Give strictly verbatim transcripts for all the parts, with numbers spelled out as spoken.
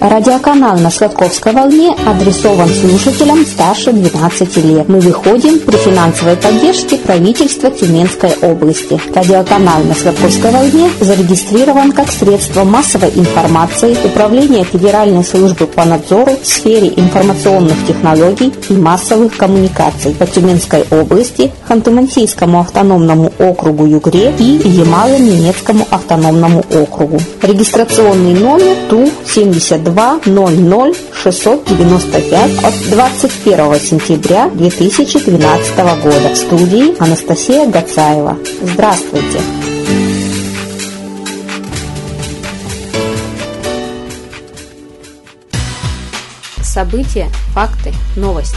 Радиоканал на Сладковской волне адресован слушателям старше двенадцати лет. Мы выходим при финансовой поддержке правительства Тюменской области. Радиоканал на Сладковской волне зарегистрирован как средство массовой информации Управления Федеральной службы по надзору в сфере информационных технологий и массовых коммуникаций по Тюменской области, Ханты-Мансийскому автономному округу Югре и Ямало-Ненецкому автономному округу. Регистрационный номер Ту семьдесят два ноль ноль шестьсот девяносто пять от двадцать первого сентября две тысячи двенадцатого года. В студии Анастасия Гацаева. Здравствуйте! События, факты, новости.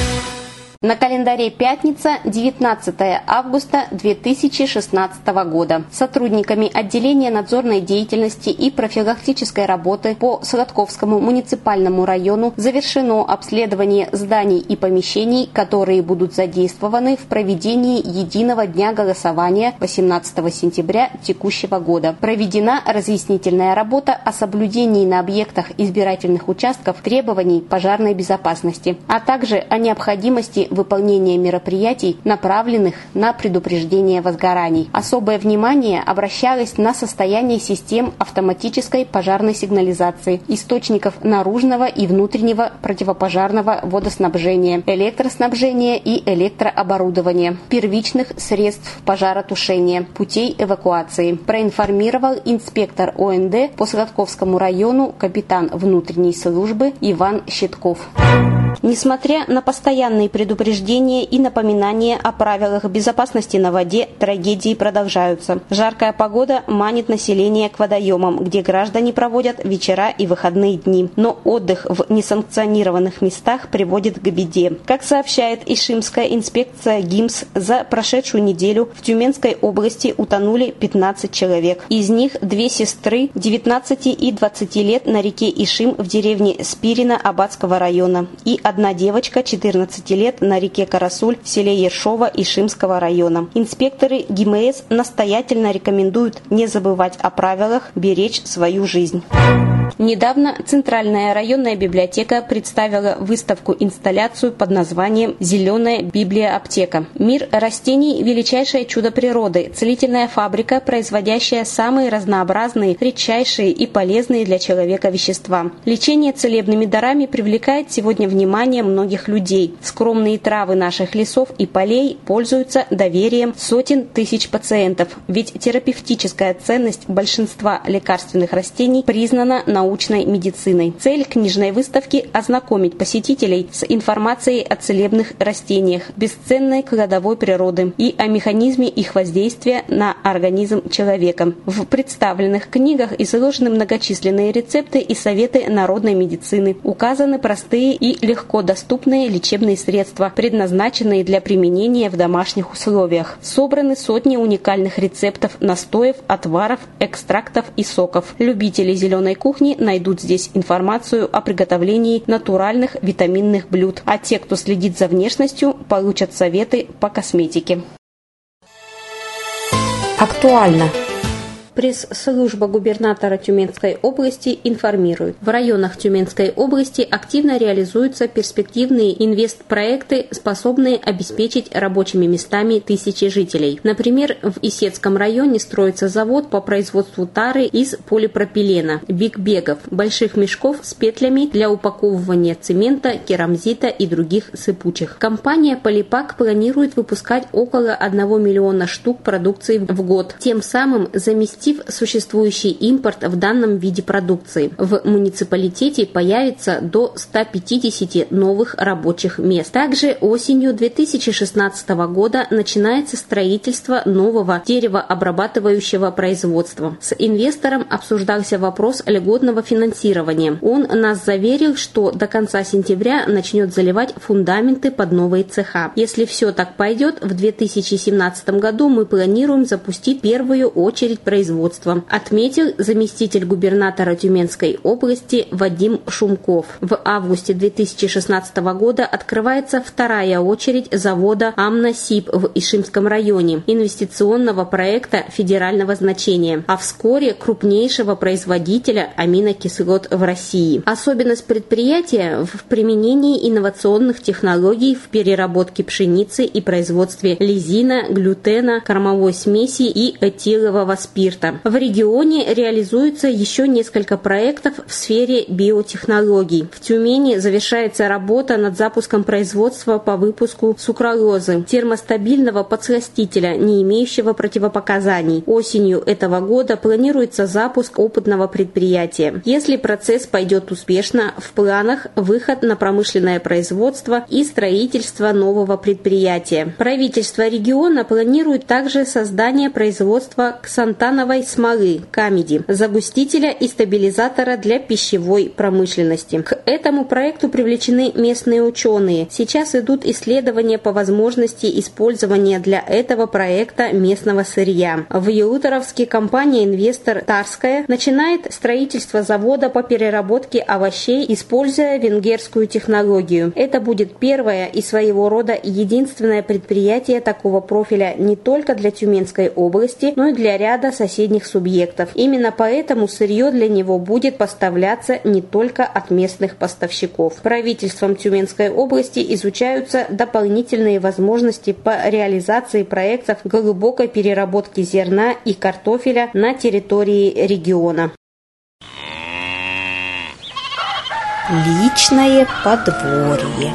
На календаре пятница, девятнадцатое августа две тысячи шестнадцатого года. Сотрудниками отделения надзорной деятельности и профилактической работы по Сладковскому муниципальному району завершено обследование зданий и помещений, которые будут задействованы в проведении единого дня голосования восемнадцатого сентября текущего года. Проведена разъяснительная работа о соблюдении на объектах избирательных участков требований пожарной безопасности, а также о необходимости выполнения мероприятий, направленных на предупреждение возгораний. Особое внимание обращалось на состояние систем автоматической пожарной сигнализации, источников наружного и внутреннего противопожарного водоснабжения, электроснабжения и электрооборудования, первичных средств пожаротушения, путей эвакуации. Проинформировал инспектор О Н Д по Сладковскому району капитан внутренней службы Иван Щитков. Несмотря на постоянные предупреждения и напоминания о правилах безопасности на воде, трагедии продолжаются. Жаркая погода манит население к водоемам, где граждане проводят вечера и выходные дни. Но отдых в несанкционированных местах приводит к беде. Как сообщает Ишимская инспекция ГИМС, за прошедшую неделю в Тюменской области утонули пятнадцать человек. Из них две сестры девятнадцати и двадцати лет на реке Ишим в деревне Спирина Абадского района и одна девочка четырнадцати лет на реке Карасуль в селе Ершова Ишимского района. Инспекторы ГИМС настоятельно рекомендуют не забывать о правилах, беречь свою жизнь. Недавно Центральная районная библиотека представила выставку-инсталляцию под названием «Зеленая Библия-аптека». Мир растений – величайшее чудо природы, целительная фабрика, производящая самые разнообразные, редчайшие и полезные для человека вещества. Лечение целебными дарами привлекает сегодня внимание многих людей. Скромные травы наших лесов и полей пользуются доверием сотен тысяч пациентов, ведь терапевтическая ценность большинства лекарственных растений признана научной медициной. Цель книжной выставки – ознакомить посетителей с информацией о целебных растениях, бесценной кладовой природы и о механизме их воздействия на организм человека. В представленных книгах изложены многочисленные рецепты и советы народной медицины. Указаны простые и легко доступные лечебные средства, предназначенные для применения в домашних условиях. Собраны сотни уникальных рецептов, настоев, отваров, экстрактов и соков. Любители зеленой кухни найдут здесь информацию о приготовлении натуральных витаминных блюд, а те, кто следит за внешностью, получат советы по косметике. Актуально. Пресс-служба губернатора Тюменской области информирует. В районах Тюменской области активно реализуются перспективные инвестпроекты, способные обеспечить рабочими местами тысячи жителей. Например, в Исетском районе строится завод по производству тары из полипропилена, биг-бегов, больших мешков с петлями для упаковывания цемента, керамзита и других сыпучих. Компания «Полипак» планирует выпускать около одного миллиона штук продукции в год, тем самым заместив существующий импорт в данном виде продукции. В муниципалитете появится до ста пятидесяти новых рабочих мест. Также осенью две тысячи шестнадцатого года начинается строительство нового деревообрабатывающего производства. С инвестором обсуждался вопрос льготного финансирования. Он нас заверил, что до конца сентября начнет заливать фундаменты под новые цеха. Если все так пойдет, в две тысячи семнадцатом году мы планируем запустить первую очередь производства производством, отметил заместитель губернатора Тюменской области Вадим Шумков. В августе две тысячи шестнадцатого года открывается вторая очередь завода «Амносиб» в Ишимском районе, инвестиционного проекта федерального значения, а вскоре крупнейшего производителя аминокислот в России. Особенность предприятия в применении инновационных технологий в переработке пшеницы и производстве лизина, глютена, кормовой смеси и этилового спирта. В регионе реализуется еще несколько проектов в сфере биотехнологий. В Тюмени завершается работа над запуском производства по выпуску сукралозы, термостабильного подсластителя, не имеющего противопоказаний. Осенью этого года планируется запуск опытного предприятия. Если процесс пойдет успешно, в планах выход на промышленное производство и строительство нового предприятия. Правительство региона планирует также создание производства ксантановой смолы «Камеди», загустителя и стабилизатора для пищевой промышленности. К этому проекту привлечены местные ученые. Сейчас идут исследования по возможности использования для этого проекта местного сырья. В Елуторовске компания-инвестор «Тарская» начинает строительство завода по переработке овощей, используя венгерскую технологию. Это будет первое и своего рода единственное предприятие такого профиля не только для Тюменской области, но и для ряда соседних субъектов. Именно поэтому сырье для него будет поставляться не только от местных поставщиков. Правительством Тюменской области изучаются дополнительные возможности по реализации проектов глубокой переработки зерна и картофеля на территории региона. Личное подворье.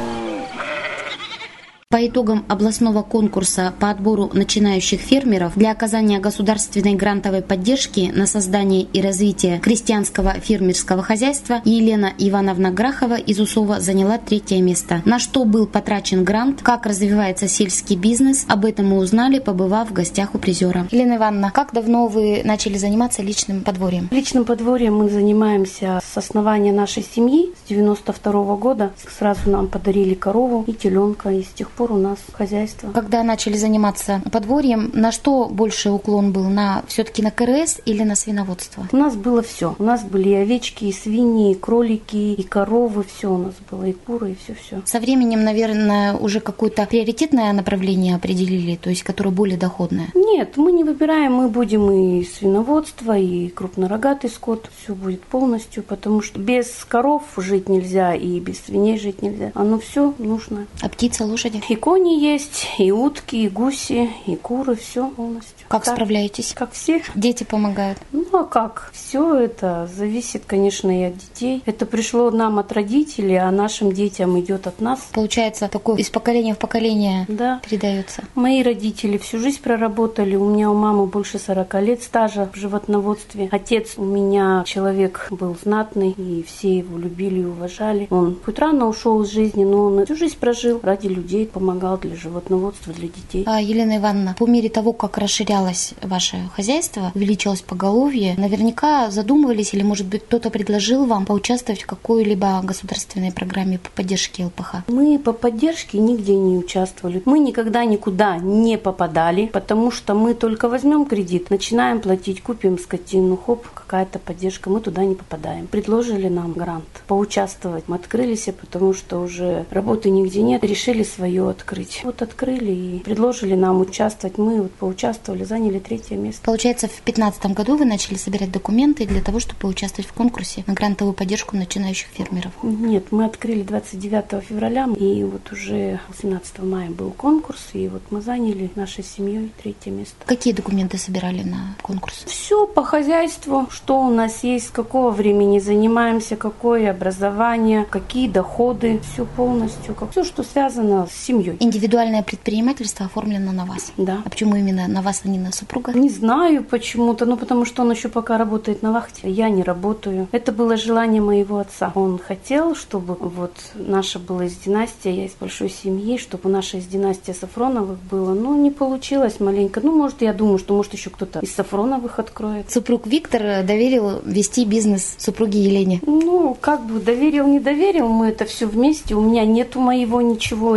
По итогам областного конкурса по отбору начинающих фермеров для оказания государственной грантовой поддержки на создание и развитие крестьянского фермерского хозяйства Елена Ивановна Грахова из Усова заняла третье место. На что был потрачен грант, как развивается сельский бизнес, об этом мы узнали, побывав в гостях у призера. Елена Ивановна, как давно вы начали заниматься личным подворьем? Личным подворьем мы занимаемся с основания нашей семьи с девяносто второго года. Сразу нам подарили корову и теленка, и с тех пор у нас хозяйство. Когда начали заниматься подворьем, на что больше уклон был? На все-таки на ка эр эс или на свиноводство? У нас было все. У нас были и овечки, и свиньи, и кролики, и коровы. Все у нас было, и куры, и все-все. Со временем, наверное, уже какое-то приоритетное направление определили, то есть которое более доходное? Нет, мы не выбираем. Мы будем и свиноводство, и крупнорогатый скот. Все будет полностью, потому что без коров жить нельзя, и без свиней жить нельзя. Оно все нужно. А птица, лошади? И кони есть, и утки, и гуси, и куры, все полностью. Как так, справляетесь? Как все. Дети помогают? Ну а как? Все это зависит, конечно, и от детей. Это пришло нам от родителей, а нашим детям идет от нас. Получается, такое из поколения в поколение да. передается. Мои родители всю жизнь проработали. У меня у мамы больше сорока лет стажа в животноводстве. Отец у меня человек был знатный, и все его любили и уважали. Он хоть рано ушел из жизни, но он всю жизнь прожил ради людей, помогал для животноводства, для детей. А, Елена Ивановна, по мере того, как расширялось ваше хозяйство, увеличилось поголовье, наверняка задумывались, или, может быть, кто-то предложил вам поучаствовать в какой-либо государственной программе по поддержке эл пэ ха? Мы по поддержке нигде не участвовали. Мы никогда никуда не попадали, потому что мы только возьмем кредит, начинаем платить, купим скотину, хоп, какая-то поддержка, мы туда не попадаем. Предложили нам грант поучаствовать. Мы открылись, потому что уже работы нигде нет, решили свое открыть. Вот открыли и предложили нам участвовать. Мы вот поучаствовали, заняли третье место. Получается, в две тысячи пятнадцатом году вы начали собирать документы для того, чтобы поучаствовать в конкурсе на грантовую поддержку начинающих фермеров? Нет, мы открыли двадцать девятого февраля, и вот уже семнадцатого мая был конкурс, и вот мы заняли нашей семьей третье место. Какие документы собирали на конкурс? Все по хозяйству, что у нас есть, с какого времени занимаемся, какое образование, какие доходы, все полностью, как все, что связано с семьей. Индивидуальное предпринимательство оформлено на вас? Да. А почему именно на вас, а не на супруга? Не знаю почему-то, ну потому что он еще пока работает на вахте, я не работаю. Это было желание моего отца. Он хотел, чтобы вот наша была из династии, я из большой семьи, чтобы наша из династии Сафроновых была. Ну, не получилось маленько. Ну, может, я думаю, что может еще кто-то из Сафроновых откроет. Супруг Виктор доверил вести бизнес супруге Елене? Ну, как бы доверил, не доверил, мы это все вместе. У меня нету моего ничего, это наш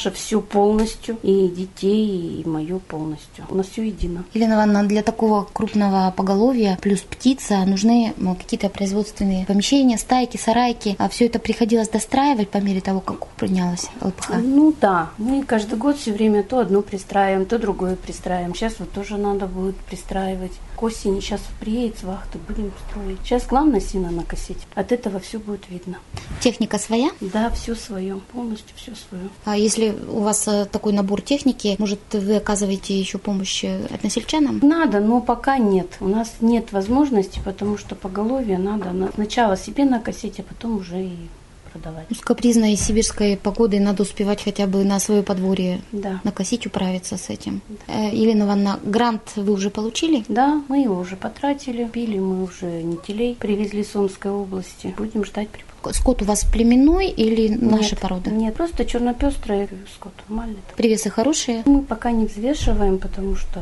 наше все полностью, и детей, и мое полностью. У нас все едино. Елена Ивановна, для такого крупного поголовья плюс птица нужны ну, какие-то производственные помещения, стайки, сарайки. А все это приходилось достраивать по мере того, как укрупнялась ЛПХ? Ну да, мы каждый год все время то одно пристраиваем, то другое пристраиваем. Сейчас вот тоже надо будет пристраивать. К осени сейчас приедет с вахты, будем строить. Сейчас главное сено накосить. От этого все будет видно. Техника своя? Да, все свое, полностью все свое. А если у вас такой набор техники, может, вы оказываете еще помощь односельчанам? Надо, но пока нет. У нас нет возможности, потому что поголовье надо сначала себе накосить, а потом уже и продавать. С капризной сибирской погодой надо успевать хотя бы на свое подворье да. накосить, управиться с этим. Да. Елена Ивановна, грант вы уже получили? Да, мы его уже потратили. Пили мы уже нетелей, привезли с Омской области. Будем ждать прибыли. Скот у вас племенной или нет, наши породы? Нет, просто чернопестрый скот, нормальный. Привесы хорошие? Мы пока не взвешиваем, потому что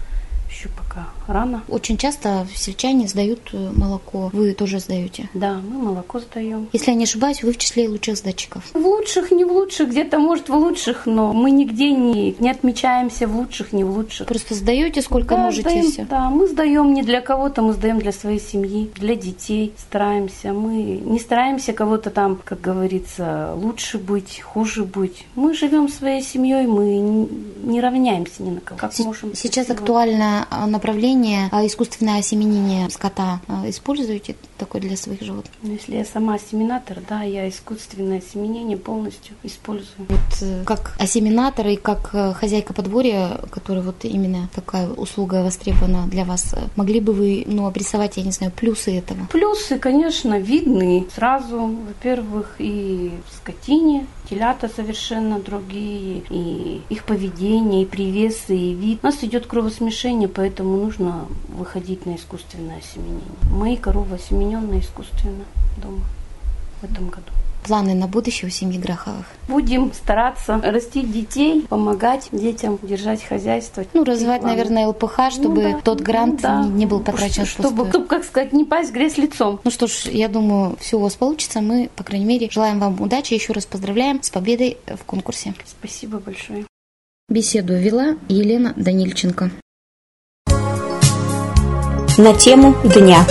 еще пока рано. Очень часто сельчане сдают молоко. Вы тоже сдаете? Да, мы молоко сдаем. Если я не ошибаюсь, вы в числе лучших сдатчиков. В лучших, не в лучших, где-то может в лучших, но мы нигде не, не отмечаемся в лучших, не в лучших. Просто сдаете сколько да, можете? Сдаем, все? Да, мы сдаем не для кого-то, мы сдаем для своей семьи, для детей. Стараемся. Мы не стараемся кого-то там, как говорится, лучше быть, хуже быть. Мы живем своей семьей, мы не равняемся ни на кого. Как С- можем сейчас красиво. Актуально направление искусственное осеменение скота. Используете такое для своих животных? Если я сама осеменатор, да, я искусственное осеменение полностью использую. Вот как осеменатор и как хозяйка подворья, которая вот именно такая услуга востребована для вас, могли бы вы, ну, обрисовать, я не знаю, плюсы этого? Плюсы, конечно, видны сразу. Во-первых, и в скотине телята совершенно другие, и их поведение, и привесы, и вид. У нас идет кровосмешение, поэтому нужно выходить на искусственное осеменение. Мои коровы осемененные искусственно дома в этом году. Планы на будущее у семьи Граховых? Будем стараться растить детей, помогать детям, держать хозяйство. Ну, развивать, наверное, ЛПХ, чтобы ну, да. тот грант ну, да. не, не был потрачен чтобы, впустую. Чтобы, как сказать, не пасть в грязь лицом. Ну что ж, я думаю, все у вас получится. Мы, по крайней мере, желаем вам удачи. Еще раз поздравляем с победой в конкурсе. Спасибо большое. Беседу вела Елена Данильченко. На тему дня.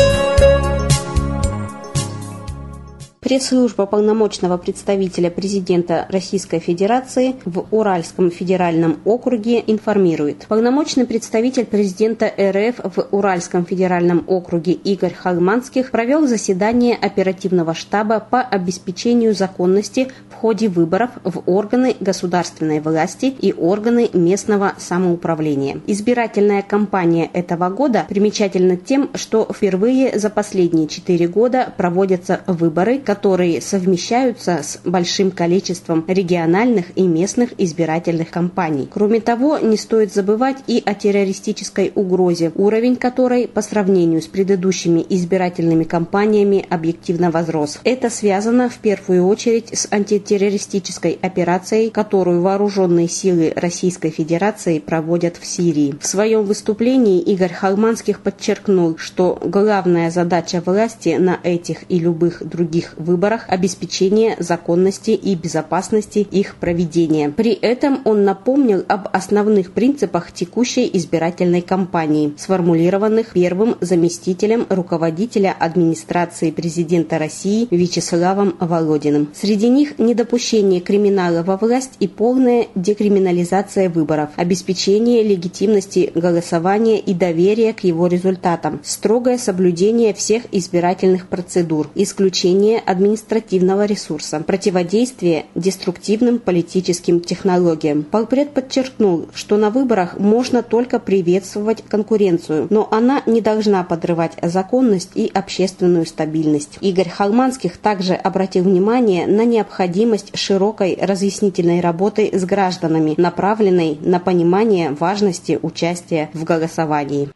Пресс-служба полномочного представителя президента Российской Федерации в Уральском федеральном округе информирует. Полномочный представитель президента РФ в Уральском федеральном округе Игорь Хагманских провел заседание оперативного штаба по обеспечению законности в ходе выборов в органы государственной власти и органы местного самоуправления. Избирательная кампания этого года примечательна тем, что впервые за последние четыре года проводятся выборы, которые совмещаются с большим количеством региональных и местных избирательных кампаний. Кроме того, не стоит забывать и о террористической угрозе, уровень которой по сравнению с предыдущими избирательными кампаниями объективно возрос. Это связано в первую очередь с антитеррористической операцией, которую вооруженные силы Российской Федерации проводят в Сирии. В своем выступлении Игорь Хагманских подчеркнул, что главная задача власти на этих и любых других выборах – обеспечение законности и безопасности их проведения. При этом он напомнил об основных принципах текущей избирательной кампании, сформулированных первым заместителем руководителя администрации президента России Вячеславом Володиным. Среди них недопущение криминала во власть и полная декриминализация выборов, обеспечение легитимности голосования и доверия к его результатам, строгое соблюдение всех избирательных процедур, исключение административного ресурса, противодействие деструктивным политическим технологиям. Полпред подчеркнул, что на выборах можно только приветствовать конкуренцию, но она не должна подрывать законность и общественную стабильность. Игорь Хагманских также обратил внимание на необходимость широкой разъяснительной работы с гражданами, направленной на понимание важности участия в голосовании.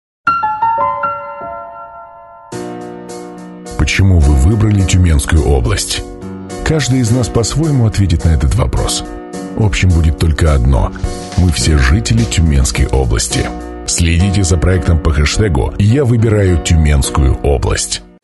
Почему вы выбрали Тюменскую область? Каждый из нас по-своему ответит на этот вопрос. Общим будет только одно – мы все жители Тюменской области. Следите за проектом по хэштегу «Я выбираю Тюменскую область».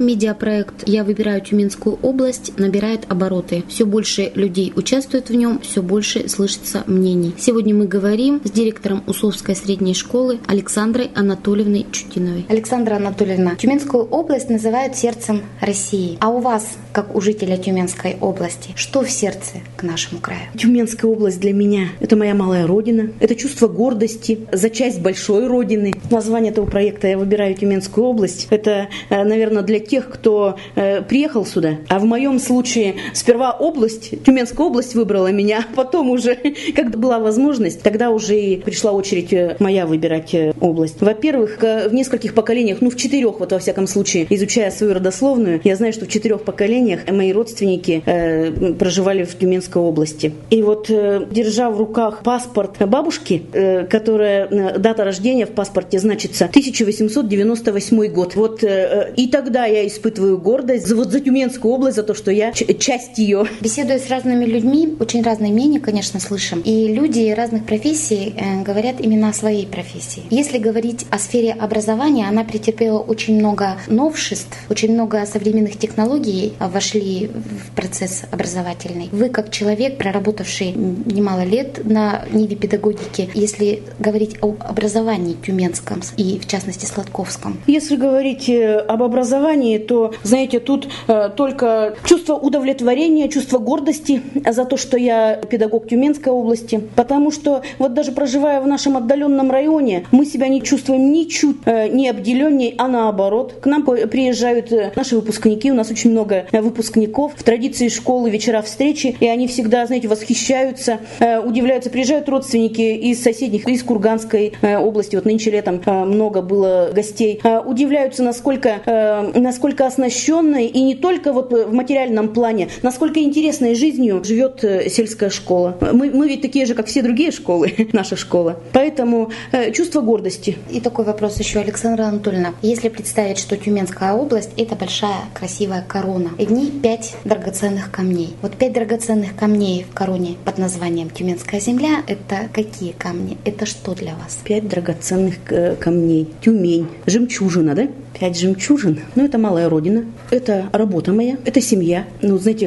Медиапроект «Я выбираю Тюменскую область» набирает обороты. Все больше людей участвует в нем, все больше слышится мнений. Сегодня мы говорим с директором Усовской средней школы Александрой Анатольевной Чудиновой. Александра Анатольевна, Тюменскую область называют сердцем России. А у вас, как у жителя Тюменской области, что в сердце к нашему краю? Тюменская область для меня – это моя малая родина, это чувство гордости за часть большой родины. Название этого проекта «Я выбираю Тюменскую область» – это, наверное, для тех, кто э, приехал сюда. А в моем случае сперва область, Тюменская область выбрала меня, а потом уже, когда была возможность, тогда уже и пришла очередь моя выбирать область. Во-первых, в нескольких поколениях, ну в четырех, вот во всяком случае, изучая свою родословную, я знаю, что в четырех поколениях мои родственники э, проживали в Тюменской области. И вот, э, держа в руках паспорт бабушки, э, которая, э, дата рождения в паспорте значится тысяча восемьсот девяносто восьмой год. Вот э, и тогда я испытываю гордость за, вот, за Тюменскую область, за то, что я ч- часть ее. Беседуя с разными людьми, очень разные мнения, конечно, слышим. И люди разных профессий э, говорят именно о своей профессии. Если говорить о сфере образования, она претерпела очень много новшеств, очень много современных технологий вошли в процесс образовательный. Вы, как человек, проработавший немало лет на ниве педагогики, если говорить об образовании тюменском и, в частности, сладковском. Если говорить об образовании, то, знаете, тут э, только чувство удовлетворения, чувство гордости за то, что я педагог Тюменской области, потому что вот даже проживая в нашем отдаленном районе, мы себя не чувствуем ничуть э, не обделенней, а наоборот. К нам приезжают наши выпускники, у нас очень много выпускников, в традиции школы вечера встречи, и они всегда, знаете, восхищаются, э, удивляются. Приезжают родственники из соседних, из Курганской э, области, вот нынче летом э, много было гостей, э, удивляются, насколько, э, насколько оснащенной и не только вот в материальном плане, насколько интересной жизнью живет э, сельская школа. Мы, мы ведь такие же, как все другие школы, наша школа. Поэтому э, чувство гордости. И такой вопрос еще, Александра Анатольевна. Если представить, что Тюменская область – это большая красивая корона, и в ней пять драгоценных камней. Вот пять драгоценных камней в короне под названием Тюменская земля – это какие камни? Это что для вас? Пять драгоценных камней. Тюмень. Жемчужина, да? Пять жемчужин. Ну, это малая родина. Это работа моя. Это семья. Ну, знаете,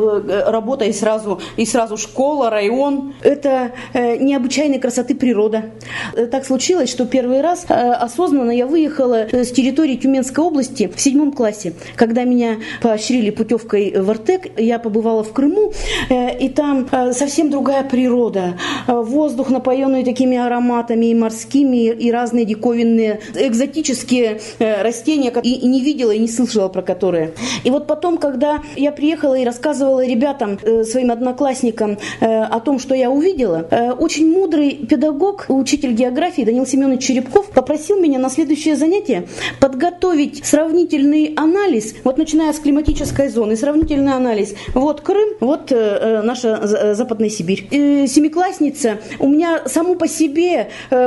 работа и сразу, и сразу школа, район. Это необычайной красоты природа. Так случилось, что первый раз осознанно я выехала с территории Тюменской области в седьмом классе. Когда меня поощрили путевкой в Артек, я побывала в Крыму, и там совсем другая природа. Воздух, напоенный такими ароматами и морскими, и разные диковинные, экзотические растения, и не видела, и не слышала про которые. И вот потом, когда я приехала и рассказывала ребятам, своим одноклассникам о том, что я увидела, очень мудрый педагог, учитель географии Даниил Семенович Черепков попросил меня на следующее занятие подготовить сравнительный анализ, вот начиная с климатической зоны, сравнительный анализ. Вот Крым, вот э, наша Западная Сибирь. И семиклассница, у меня само по себе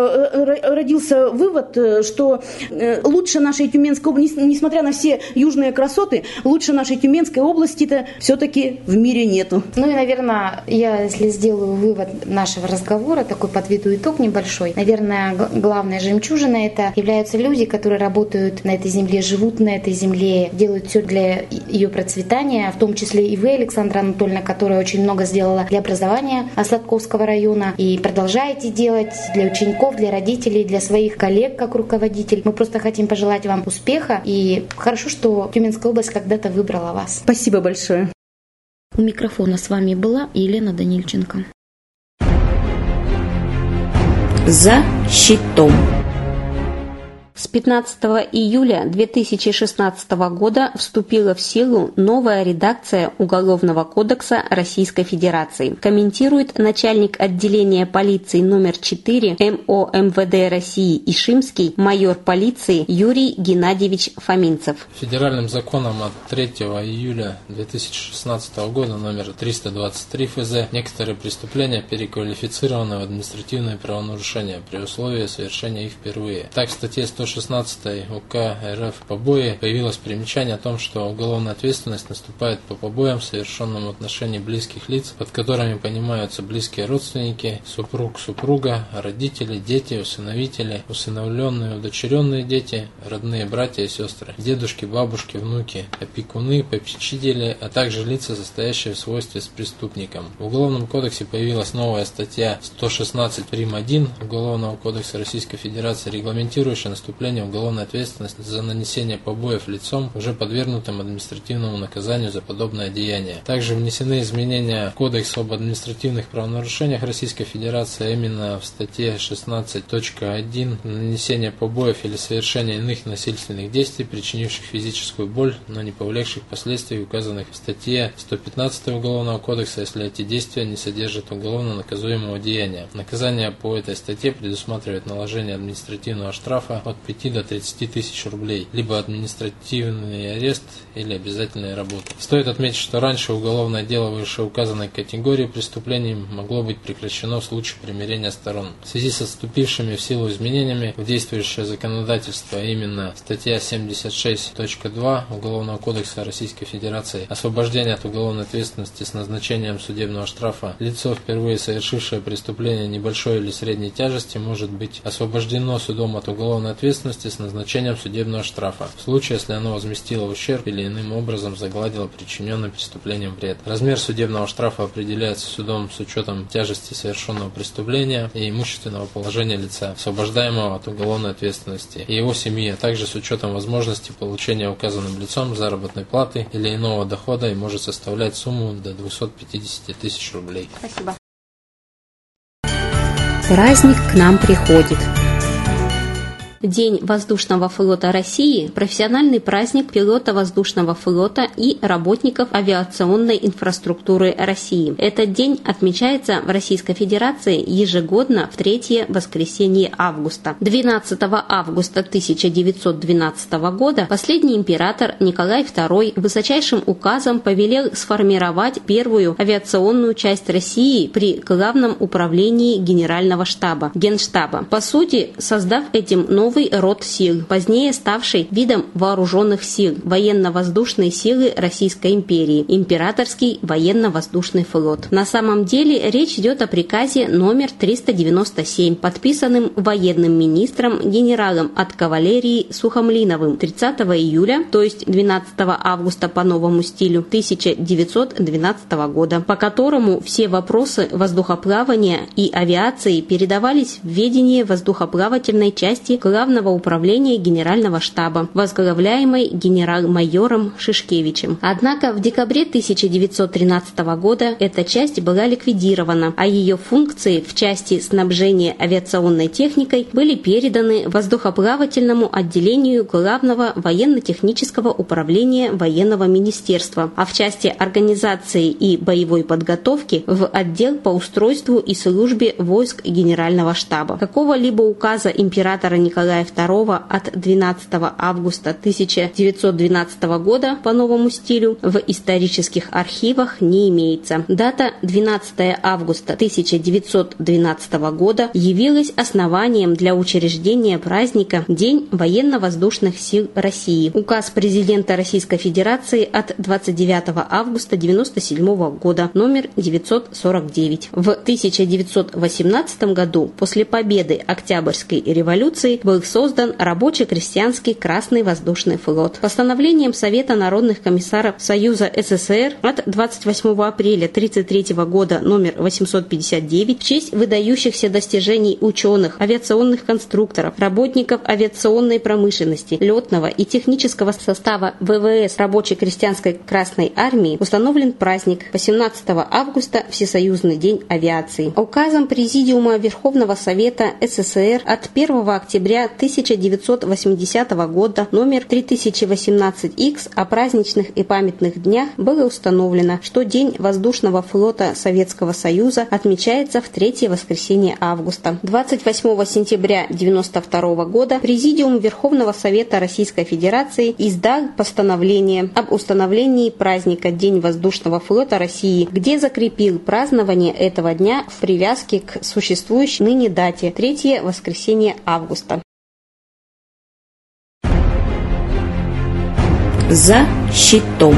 э, родился вывод, что э, лучше нашей Тюменской области, несмотря на все южные красоты, лучше нашей Тюменской области-то все-таки в мире нету. Ну и, наверное, я, если сделаю вывод нашего разговора, такой подведу итог небольшой, наверное, главная жемчужина — это являются люди, которые работают на этой земле, живут на этой земле, делают все для ее процветания, в том числе и вы, Александра Анатольевна, которая очень много сделала для образования Сладковского района и продолжаете делать для учеников, для родителей, для своих коллег как руководитель. Мы просто хотим пожелать вам успеха, и хорошо, что Тюменская область когда-то выбрала вас. Спасибо большое. У микрофона с вами была Елена Данильченко. За щитом. С пятнадцатого июля две тысячи шестнадцатого года вступила в силу новая редакция Уголовного кодекса Российской Федерации. Комментирует начальник отделения полиции номер четыре эм о эм вэ дэ России Ишимский майор полиции Юрий Геннадьевич Фоминцев. Федеральным законом от третьего июля две тысячи шестнадцатого года номер триста двадцать три эф зэ некоторые преступления переквалифицированы в административное правонарушение при условии совершения их впервые. Так, в статье сто сто шестнадцатой УК РФ «Побои» появилось примечание о том, что уголовная ответственность наступает по побоям, совершенным в отношении близких лиц, под которыми понимаются близкие родственники, супруг, супруга, родители, дети, усыновители, усыновленные, удочеренные дети, родные братья и сестры, дедушки, бабушки, внуки, опекуны, попечители, а также лица, состоящие в свойстве с преступником. В Уголовном кодексе появилась новая статья сто шестнадцать прим. один Уголовного кодекса Российской Федерации, регламентирующая наступление уголовной ответственности за нанесение побоев лицом, уже подвергнутым административному наказанию за подобное деяние. Также внесены изменения в Кодекс об административных правонарушениях Российской Федерации, а именно в статье шестнадцать точка один нанесение побоев или совершение иных насильственных действий, причинивших физическую боль, но не повлекших последствий, указанных в статье сто пятнадцать Уголовного кодекса, если эти действия не содержат уголовно наказуемого деяния. Наказание по этой статье предусматривает наложение административного штрафа от пяти до тридцати тысяч рублей, либо административный арест или обязательные работы. Стоит отметить, что раньше уголовное дело вышеуказанной категории преступлений могло быть прекращено в случае примирения сторон. В связи со вступившими в силу изменениями в действующее законодательство, а именно статья семьдесят шесть точка два Уголовного кодекса Российской Федерации, освобождение от уголовной ответственности с назначением судебного штрафа, лицо, впервые совершившее преступление небольшой или средней тяжести, может быть освобождено судом от уголовной ответственности с назначением судебного штрафа, в случае, если оно возместило ущерб или иным образом загладило причиненный преступлением вред. Размер судебного штрафа определяется судом с учетом тяжести совершенного преступления и имущественного положения лица, освобождаемого от уголовной ответственности, и его семьи, а также с учетом возможности получения указанным лицом заработной платы или иного дохода, и может составлять сумму до двухсот пятидесяти тысяч рублей. Спасибо. Праздник к нам приходит. День воздушного флота России – профессиональный праздник пилота воздушного флота и работников авиационной инфраструктуры России. Этот день отмечается в Российской Федерации ежегодно в третье воскресенье августа. двенадцатого августа тысяча девятьсот двенадцатого года последний император Николай второй высочайшим указом повелел сформировать первую авиационную часть России при Главном управлении Генерального штаба – Генштаба. По сути, создав этим новый род сил, позднее ставший видом вооруженных сил, военно-воздушные силы Российской империи, императорский военно-воздушный флот. На самом деле речь идет о приказе номер триста девяносто семь, подписанным военным министром генералом от кавалерии Сухомлиновым тридцатого июля, то есть двенадцатого августа по новому стилю тысяча девятьсот двенадцатого года, по которому все вопросы воздухоплавания и авиации передавались в ведение воздухоплавательной части Главного управления Генерального штаба, возглавляемой генерал-майором Шишкевичем. Однако в декабре тысяча девятьсот тринадцатого года эта часть была ликвидирована, а ее функции в части снабжения авиационной техникой были переданы воздухоплавательному отделению Главного военно-технического управления военного министерства, а в части организации и боевой подготовки в отдел по устройству и службе войск Генерального штаба. Какого-либо указа императора Николая второго от двенадцатого августа тысяча девятьсот двенадцатого года по новому стилю в исторических архивах не имеется. Дата двенадцатого августа тысяча девятьсот двенадцатого года явилась основанием для учреждения праздника День военно-воздушных сил России. Указ президента Российской Федерации от двадцать девятого августа девяносто седьмого года номер девятьсот сорок девять. В тысяча девятьсот восемнадцатом году, после победы Октябрьской революции, был создан рабоче-крестьянский Красный воздушный флот. Постановлением Совета народных комиссаров Союза СССР от двадцать восьмого апреля тридцать третьего года номер восемьсот пятьдесят девять в честь выдающихся достижений ученых, авиационных конструкторов, работников авиационной промышленности, летного и технического состава ВВС рабоче-крестьянской Красной армии установлен праздник восемнадцатого августа Всесоюзный день авиации. Указом Президиума Верховного Совета СССР от первого октября тысяча девятьсот восьмидесятого года номер три тысячи восемнадцать икс о праздничных и памятных днях было установлено, что День воздушного флота Советского Союза отмечается в третье воскресенье августа. двадцать восьмого сентября девяносто второго года Президиум Верховного Совета Российской Федерации издал постановление об установлении праздника День воздушного флота России, где закрепил празднование этого дня в привязке к существующей ныне дате третье воскресенье августа. за щитом.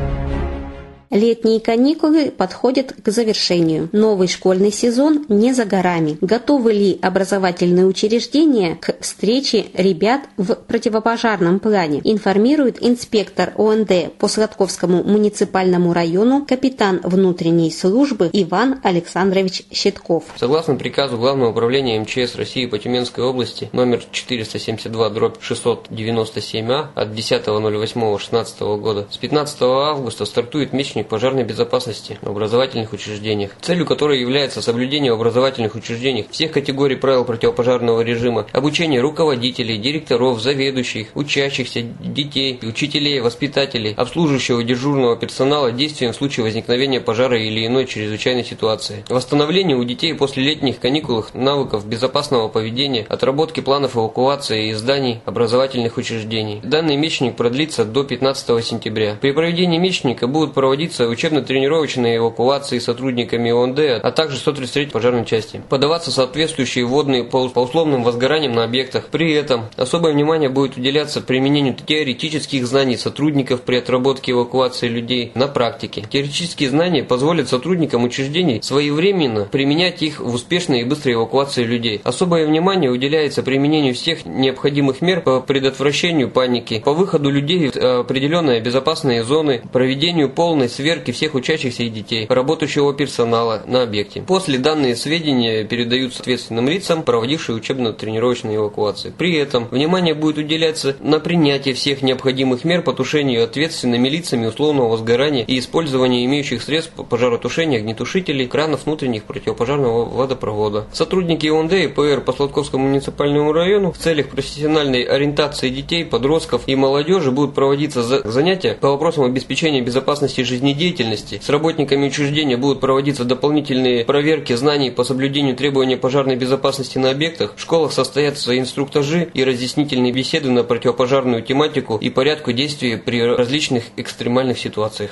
Летние каникулы подходят к завершению. Новый школьный сезон не за горами. Готовы ли образовательные учреждения к встрече ребят в противопожарном плане? Информирует инспектор О Н Д по Сладковскому муниципальному району, капитан внутренней службы Иван Александрович Щитков. Согласно приказу Главного управления Эм Че Эс России по Тюменской области номер четыреста семьдесят два дробь шестьсот девяносто семь А от десятого ноль восьмого две тысячи шестнадцатого года, с пятнадцатого августа стартует месячник пожарной безопасности в образовательных учреждениях, целью которой является соблюдение в образовательных учреждениях всех категорий правил противопожарного режима, обучение руководителей, директоров, заведующих, учащихся, детей, учителей, воспитателей, обслуживающего дежурного персонала действиям в случае возникновения пожара или иной чрезвычайной ситуации, восстановление у детей после летних каникул навыков безопасного поведения, отработки планов эвакуации из зданий образовательных учреждений. Данный месячник продлится до пятнадцатого сентября. При проведении месячника будут проводиться учебно-тренировочные эвакуации сотрудниками О Н Д, а также сто тридцать третьей пожарной части. Подаваться соответствующие вводные по условным возгораниям на объектах. При этом особое внимание будет уделяться применению теоретических знаний сотрудников при отработке эвакуации людей на практике. Теоретические знания позволят сотрудникам учреждений своевременно применять их в успешной и быстрой эвакуации людей. Особое внимание уделяется применению всех необходимых мер по предотвращению паники, по выходу людей в определенные безопасные зоны, проведению полной сверки всех учащихся и детей, работающего персонала на объекте. После данные сведения передаются ответственным лицам, проводившим учебно-тренировочные эвакуации. При этом внимание будет уделяться на принятие всех необходимых мер по тушению ответственными лицами условного возгорания и использование имеющих средств пожаротушения, огнетушителей, кранов внутренних противопожарного водопровода. Сотрудники О Н Д и П Р по Сладковскому муниципальному району в целях профессиональной ориентации детей, подростков и молодежи будут проводиться занятия по вопросам обеспечения безопасности жизни деятельности. С работниками учреждения будут проводиться дополнительные проверки знаний по соблюдению требований пожарной безопасности на объектах. В школах состоятся инструктажи и разъяснительные беседы на противопожарную тематику и порядку действий при различных экстремальных ситуациях.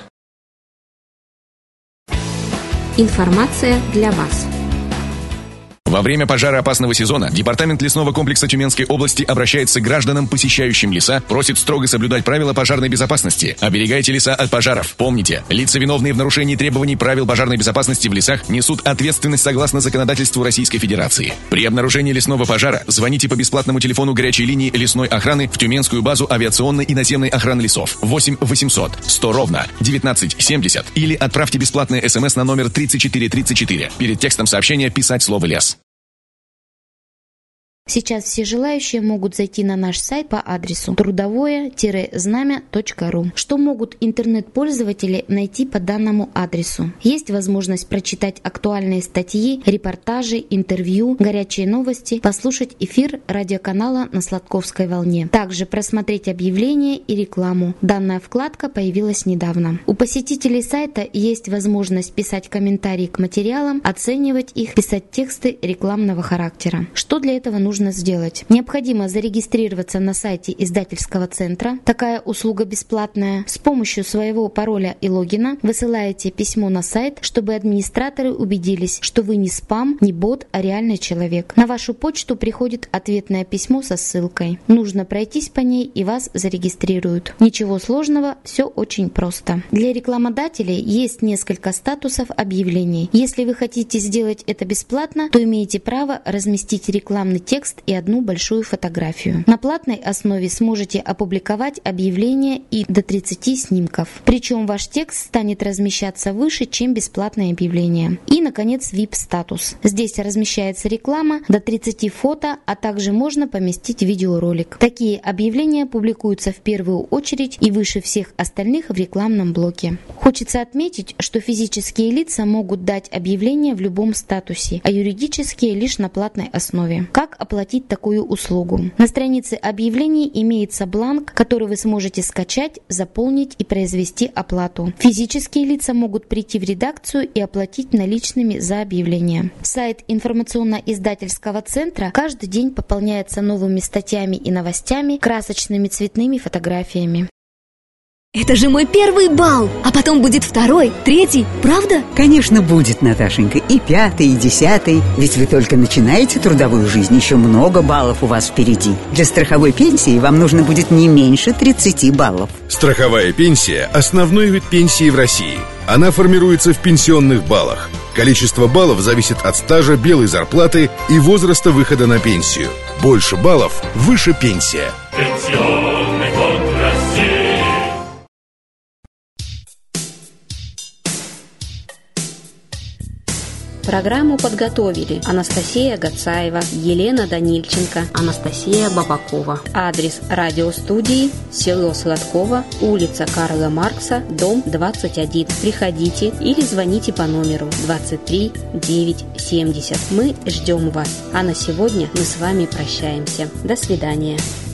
Информация для вас. Во время пожароопасного сезона Департамент лесного комплекса Тюменской области обращается к гражданам, посещающим леса, просит строго соблюдать правила пожарной безопасности. Оберегайте леса от пожаров. Помните, лица, виновные в нарушении требований правил пожарной безопасности в лесах, несут ответственность согласно законодательству Российской Федерации. При обнаружении лесного пожара звоните по бесплатному телефону горячей линии лесной охраны в Тюменскую базу авиационной и наземной охраны лесов восемь восемьсот сто ровно девятнадцать семьдесят или отправьте бесплатный СМС на номер тридцать четыре тридцать четыре. Перед текстом сообщения писать слово «лес». Сейчас все желающие могут зайти на наш сайт по адресу трудовое знамя точка ру. Что могут интернет-пользователи найти по данному адресу? Есть возможность прочитать актуальные статьи, репортажи, интервью, горячие новости, послушать эфир радиоканала на Сладковской волне. Также просмотреть объявления и рекламу. Данная вкладка появилась недавно. У посетителей сайта есть возможность писать комментарии к материалам, оценивать их, писать тексты рекламного характера. Что для этого нужно? Нужно сделать. Необходимо зарегистрироваться на сайте издательского центра. Такая услуга бесплатная. С помощью своего пароля и логина высылаете письмо на сайт, чтобы администраторы убедились, что вы не спам, не бот, а реальный человек. На вашу почту приходит ответное письмо со ссылкой. Нужно пройтись по ней, и вас зарегистрируют. Ничего сложного, все очень просто. Для рекламодателей есть несколько статусов объявлений. Если вы хотите сделать это бесплатно, то имеете право разместить рекламный текст и одну большую фотографию. На платной основе сможете опубликовать объявление и до тридцати снимков. Причем ваш текст станет размещаться выше, чем бесплатное объявление. И, наконец, ви ай пи-статус. Здесь размещается реклама, до тридцати фото, а также можно поместить видеоролик. Такие объявления публикуются в первую очередь и выше всех остальных в рекламном блоке. Хочется отметить, что физические лица могут дать объявление в любом статусе, а юридические лишь на платной основе. Как оплатить оплатить такую услугу? На странице объявлений имеется бланк, который вы сможете скачать, заполнить и произвести оплату. Физические лица могут прийти в редакцию и оплатить наличными за объявление. Сайт информационно-издательского центра каждый день пополняется новыми статьями и новостями, красочными цветными фотографиями. Это же мой первый бал, а потом будет второй, третий, правда? Конечно, будет, Наташенька, и пятый, и десятый. Ведь вы только начинаете трудовую жизнь, еще много баллов у вас впереди. Для страховой пенсии вам нужно будет не меньше тридцати баллов. Страховая пенсия – основной вид пенсии в России. Она формируется в пенсионных баллах. Количество баллов зависит от стажа, белой зарплаты и возраста выхода на пенсию. Больше баллов – выше пенсия. Пенсионный фонд России. Программу подготовили Анастасия Гацаева, Елена Данильченко, Анастасия Бабакова. Адрес радиостудии: село Сладково, улица Карла Маркса, дом двадцать один. Приходите или звоните по номеру двадцать три девять семьдесят. Мы ждем вас. А на сегодня мы с вами прощаемся. До свидания.